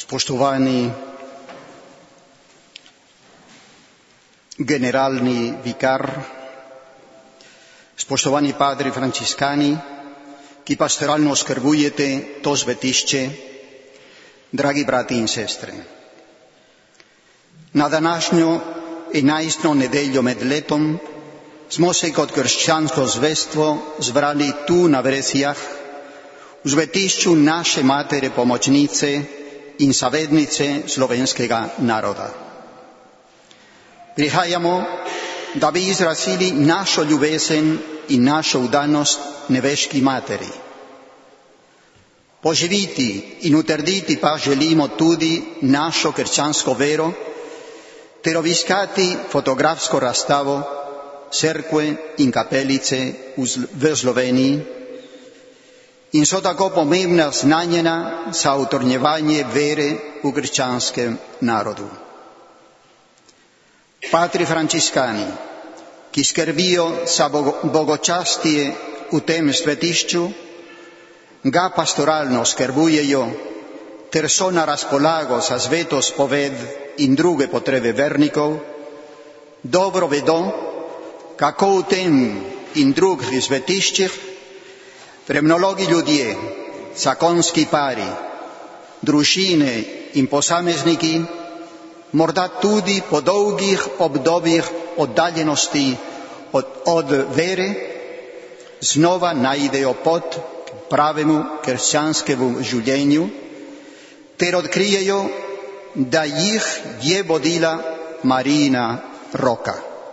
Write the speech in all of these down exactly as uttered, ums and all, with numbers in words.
Spoštovaný generálny vikár, spoštovaní padri franciscani, ki pastorálno skrbujete to svetišće, dragi brati in sestre. Na današnjo enajsto nedeljo med letom smo se kot krščansko zvestvo zbrali tu na Vresijah, v svetišću naše matere pomočnice in savednice slovenskega naroda. Prihajamo, da bi izrazili našo ljubezen in našo vdanost nebeški materi. Poživiti in utrditi pa želimo tudi našo krščansko vero ter obiskati fotografsko razstavo cerkve in kapelice v Sloveniji in so tako pomembna znanja za utrjevanje vere v krščanskem narodu. Patri franciscani, ki skrbijo za bogočastje v tem svetišću, ga pastoralno skrbujejo ter so na razpolago za sveto spoved in druge potrebe vernikov, dobro vedo, kako v tem in drugih svetiščih premnologi ljudje, zakonski pari, družine in posamezniki, morda tudi po dolgih obdobjih oddaljenosti od, od vere, znova najdejo pot k pravemu krščanskemu življenju ter odkrijejo, da jih je vodila Marijina roka.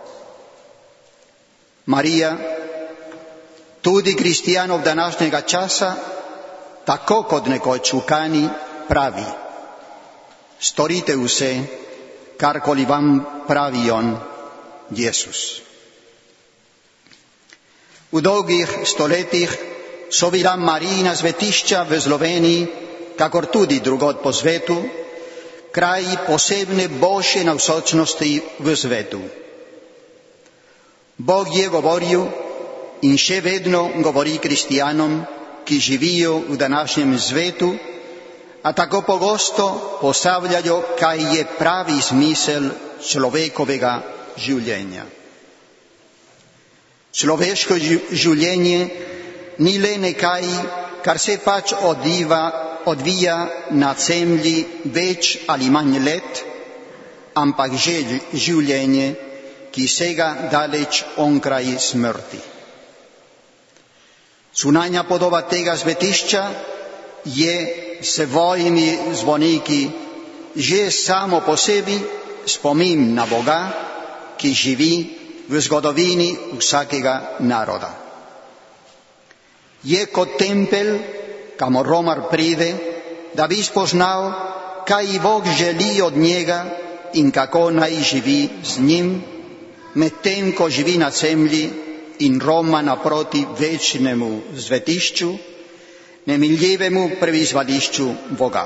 Marija, tudi kristijanov današnjega časa, tako kot nekoč v Kani, pravi: storite vse, karkoli vam pravi on, Jezus. V dolgih stoletjih so bila Marijina svetišča v Sloveniji, kakor tudi drugod po svetu, kraji posebne božje navzočnosti v svetu. Bog je govoril in še vedno govori kristijanom, ki živijo v današnjem svetu, a tako pogosto postavljajo, kaj je pravi smisel človekovega življenja. Človeško življenje ni le nekaj, kar se pač odviva, odvija na zemlji več ali manj let, ampak že življenje, ki sega daleč onkraj smrti. Zunanja podoba tega svetišča je s svojimi zvoniki že samo po sebi spomin na Boga, ki živi v zgodovini vsakega naroda. Je kot tempelj, kamor romar pride, da bi spoznal, kaj Bog želi od njega in kako naj živi z njim, medtem ko živi na zemlji in roma naproti večnemu svetišču, nemiljivemu prebivališču Boga.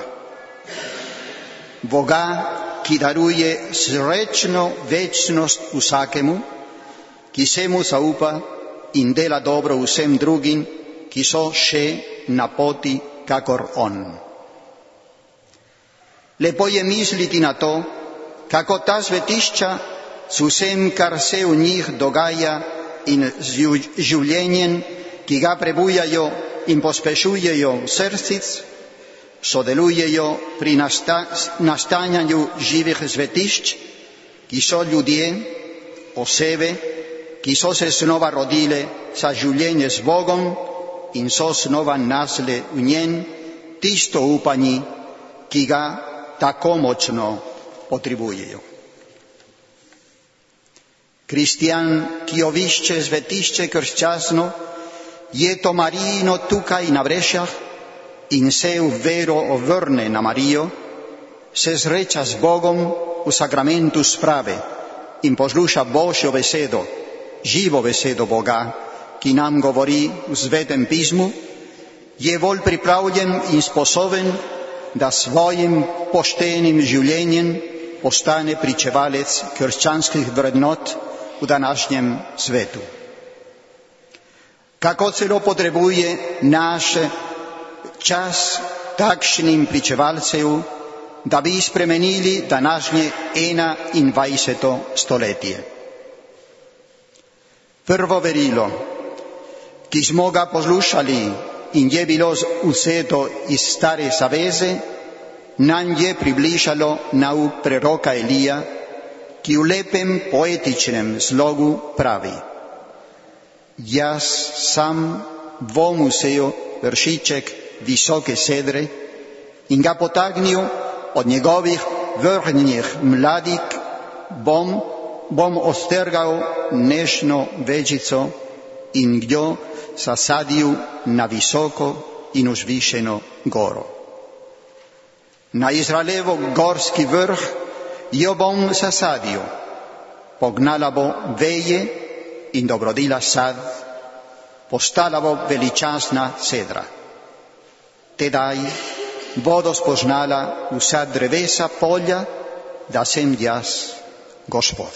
Boga, ki daruje srečno večnost vsakemu, ki se mu zaupa in dela dobro vsem drugim, ki so še na poti kakor on. Lepo je misliti na to, kako ta svetišča z vsem, kar se v njih dogaja, in z življenjem, ki ga prebujajo in pospešujejo srcic, sodelujejo pri nasta, nastajanju živih svetišč, ki so ljudje, osebe, ki so se znova rodile za življenje z Bogom in so znova nasle v njen tisto upanje, ki ga tako močno potrebujejo. Kristijan, ki obišče svetišče krščansko, je to Marijino tukaj na Vrešjah in se v vero ovrne na Marijo, se sreča z Bogom v sakramentu sprave in posluša Božjo besedo, živo besedo Boga, ki nam govori v Svetem pismu, je bolj pripravljen in sposoben, da svojim poštenim življenjem postane pričevalec krščanskih vrednot v današnjem svetu. Kako celo potrebuje naš čas takšnim pričevalcev, da bi spremenili današnje enaindvajseto stoletje. Prvo verilo, ki smo ga poslušali in je bilo vzeto iz stare zaveze, nam je približalo nauk preroka Elija, ki v lepem poetičnem slogu pravi: Jaz sam bom vzel vršiček visoke sedre in ga potagnil od njegovih vrhnjih mladik, bom, bom ostrgal nežno vejico in jo zasadil na visoko in vzvišeno goro. Na Izraelevo gorski vrh jo bom zasadil, pognala bo veje in dobrodila sad, postala bo veličastna sedra. Tedaj bodo spoznala vsa drevesa polja, da sem jaz Gospod.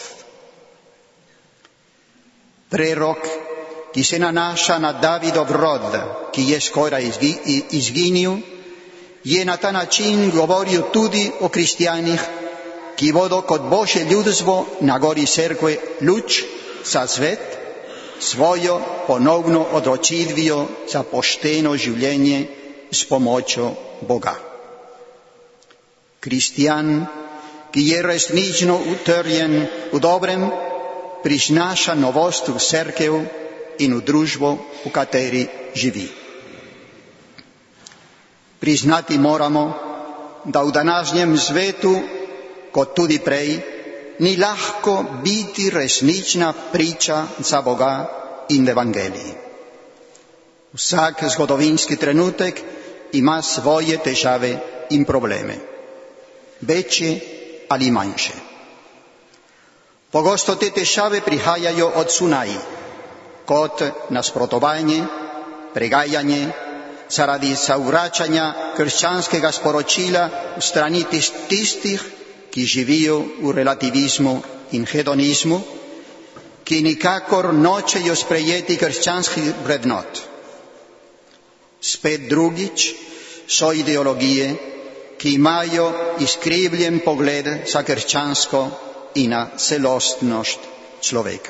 Prerok, ki se nanaša na Davidov rod, ki je skoraj izginil, je na ta način govoril tudi o kristjanih, ki bodo kot Božje ljudstvo na gori cerkve luč za svet, svojo ponovno odločitvijo za pošteno življenje s pomočjo Boga. Kristjan, ki je resnično utrjen v dobrem, priznaša novost v cerkev in v družbo, v kateri živi. Priznati moramo, da v današnjem svetu, kot tudi prej, ni lahko biti resnična priča za Boga in Evangelij. Vsak zgodovinski trenutek ima svoje težave in probleme, večje ali manjše. Pogosto te težave prihajajo od zunaj, kot nasprotovanje, pregajanje, zaradi zavračanja krščanskega sporočila v strani tistih, ki živijo v relativizmu in hedonizmu, ki nikakor nočejo sprejeti krščanskih vrednot. Spet drugič so ideologije, ki imajo izkrivljen pogled za krščansko in na celostnost človeka.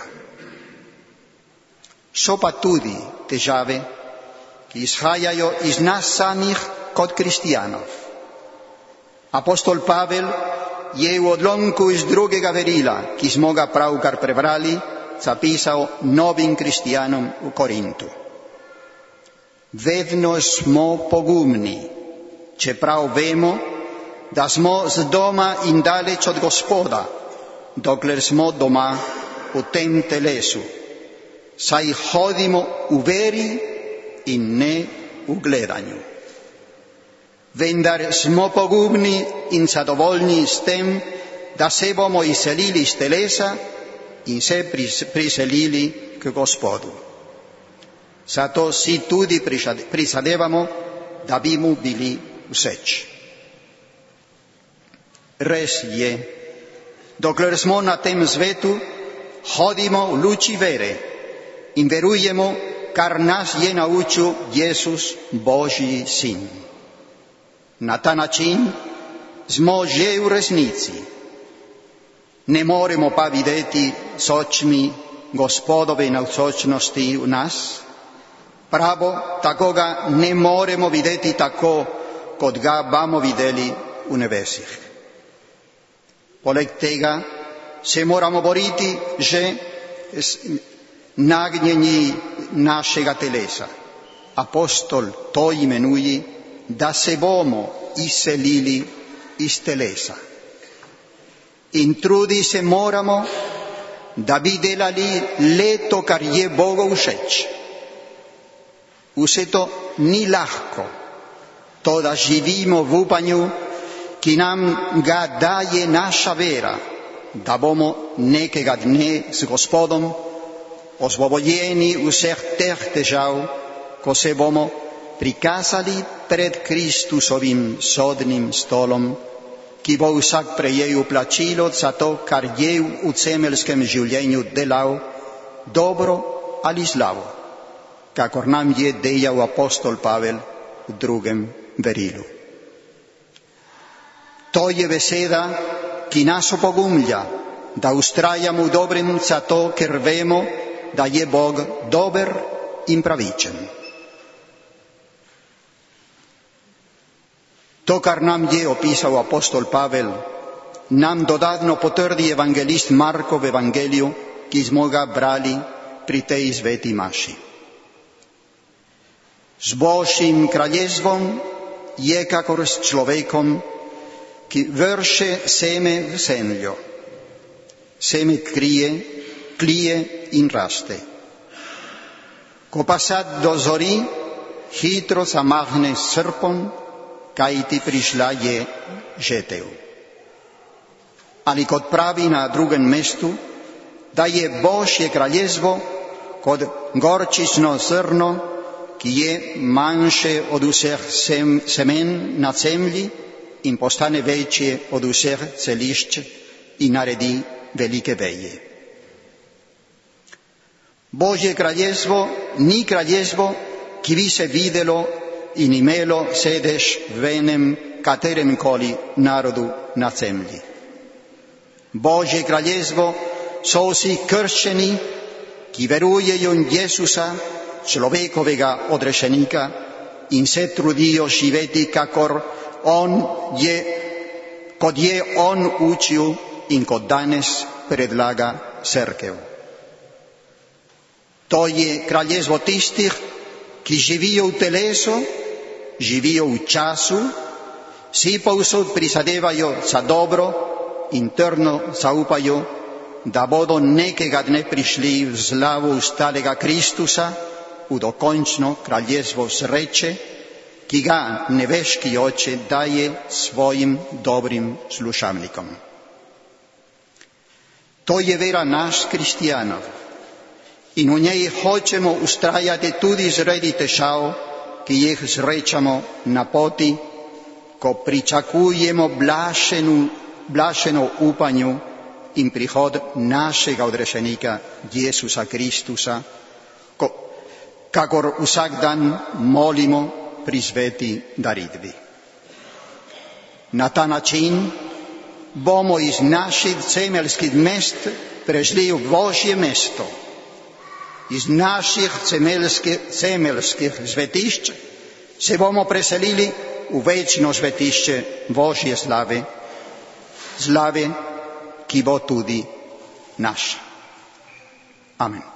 So pa tudi težave, ki izhajajo iz nas samih kot kristjanov. Apostol Pavel je v odlomku iz drugega verila, ki smo ga pravkar prebrali, zapisal novim kristjanom v Korintu. Vedno smo pogumni, čeprav vemo, da smo z doma in daleč od Gospoda, dokler smo doma v tem telesu, saj hodimo v veri in ne v gledanju. Vendar smo pogumni in zadovoljni s tem, da se bomo izselili iz telesa in se priselili k Gospodu. Zato si tudi prizadevamo, da bi mu bili všeč. Res je, dokler smo na tem svetu, hodimo v luči vere in verujemo, kar nas je naučil Jezus, Božji sin. Na ta način smo že v resnici. Ne moremo pa videti s očmi Gospodove navzočnosti v nas, pravo, tako ga ne moremo videti tako, kot ga bomo videli v nebesih. Poleg tega se moramo boriti že s nagnjenji našega telesa. Apostol to imenuje, da se bomo izselili iz telesa. In trudi se moramo, da bi delali le to, kar je Bogu všeč. Vse to ni lahko, to, da živimo v upanju, ki nam ga daje naša vera, da bomo nekega dne z Gospodom osvobojeni vseh teh težav, ko se bomo prikazali pred Kristusovim sodnim stolom, ki bo vsak prejel plačilo za to, kar je v zemeljskem življenju delal, dobro ali slabo, kakor nam je dejal apostol Pavel v drugem verilu. To je beseda, ki nas opogumlja, da ustrajamo v dobrem zato, ker vemo, da je Bog dober in pravičen. To, kar nam je opisal apostol Pavel, nam dodatno potrdi evangelist Marko v Evangeliju, ki smo ga brali pri tej sveti maši. S Božjim kraljestvom je kakor s človekom, ki vrše seme v zemljo. Seme krije, klije in raste. Ko pa sad dozori, hitro zamahne srpom, kajti prišla je žetev. Ali kot pravi na drugem mestu, da je Božje kraljestvo kot gorčično zrno, ki je manjše od vseh sem, semen na zemlji in postane večje od vseh celišč in naredi velike veje. Božje kraljestvo ni kraljestvo, ki bi se videlo in imelo sedež v enem kateremkoli narodu na zemlji. Božje kraljestvo so vsi krščeni, ki verujejo in Jezusa, človekovega odrešenika, in se trudijo živeti, kakor on je, kot je on učil in kot danes predlaga cerkev. To je kraljestvo tistih, ki živijo v telesu, živijo v času, si povsod prizadevajo za dobro in trdno zaupajo, da bodo nekega dne prišli v slavu ustalega Kristusa, v dokončno kraljestvo sreče, ki ga nebeški Oče daje svojim dobrim slušalnikom. To je vera nas, kristjanov, in v njej hočemo ustrajati tudi zaradi težav, ki jih srečamo na poti, ko pričakujemo blašenu, blašeno upanju in prihod našega odrešenika Jezusa Kristusa, ko, kakor vsak dan molimo pri sveti daritvi. Na ta način bomo iz naših zemeljskih mest prešli v Božje mesto. Iz naših zemeljskih, zemeljskih svetišč se bomo preselili v večno svetišče Božje slave, slave, ki bo tudi naša. Amen.